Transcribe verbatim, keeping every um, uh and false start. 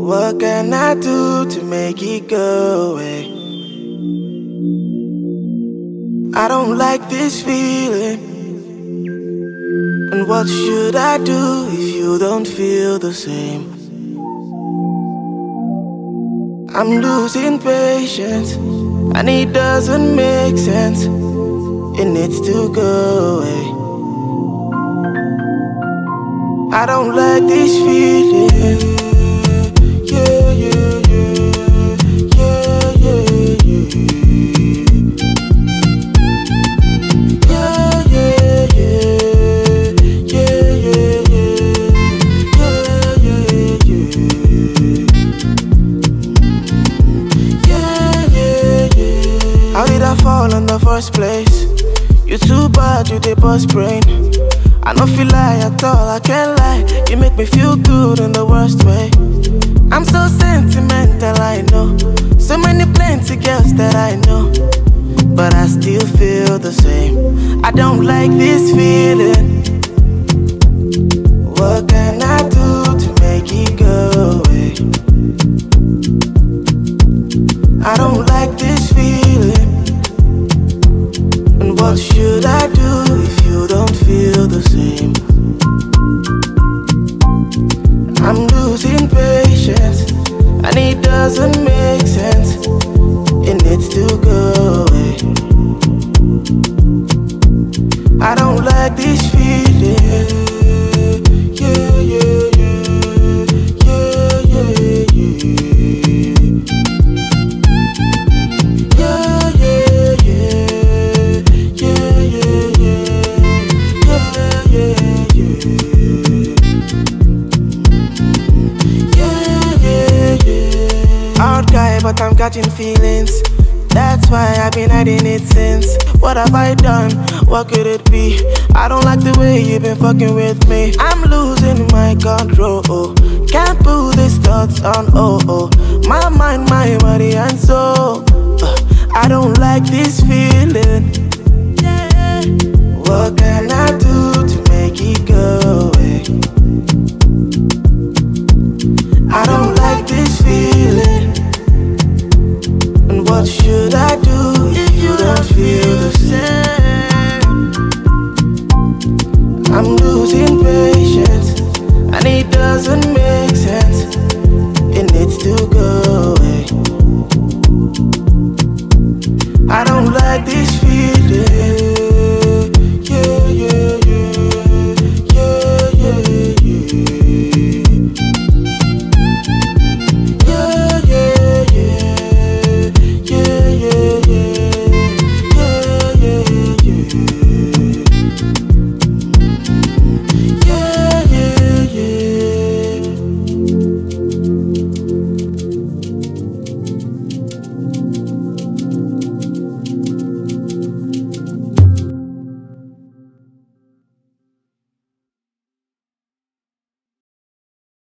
What can I do to make it go away? I don't like this feeling. And what should I do if you don't feel the same? I'm losing patience, and it doesn't make sense. It needs to go away. I don't like this feeling. Yeah, yeah, yeah, yeah, yeah, yeah. Yeah, yeah, yeah, yeah, yeah, yeah, yeah, yeah. Yeah, yeah, yeah. How did I fall in the first place? You too bad, you did bust brain. I don't feel lie at all, I can't lie. You make me feel good in the worst way. I'm so sentimental, I know. So many plenty girls that I know, but I still feel the same. I don't like this feeling. What can I do to make it go away? I don't like this feeling. And what should I do if you don't feel the same? I'm losing patience, and it doesn't make sense. It needs to go away. I don't like this feeling. Yeah, yeah, yeah, yeah, yeah, yeah. Yeah, yeah, yeah, yeah, yeah, yeah, yeah, yeah, yeah, yeah. Out guy, but I'm catching feelings. That's why I've been hiding it since. What have I done? What could it be? I don't like the way you've been fucking with me. I'm losing my control. Can't put these thoughts on, oh, oh. My mind, my body and soul. uh, I don't like this feeling. Yeah. What can I do to make it go away? I don't like this feeling. And what should I do if you don't feel the same? I'm losing patience, and it doesn't make sense. It needs to go away. I don't like this feeling.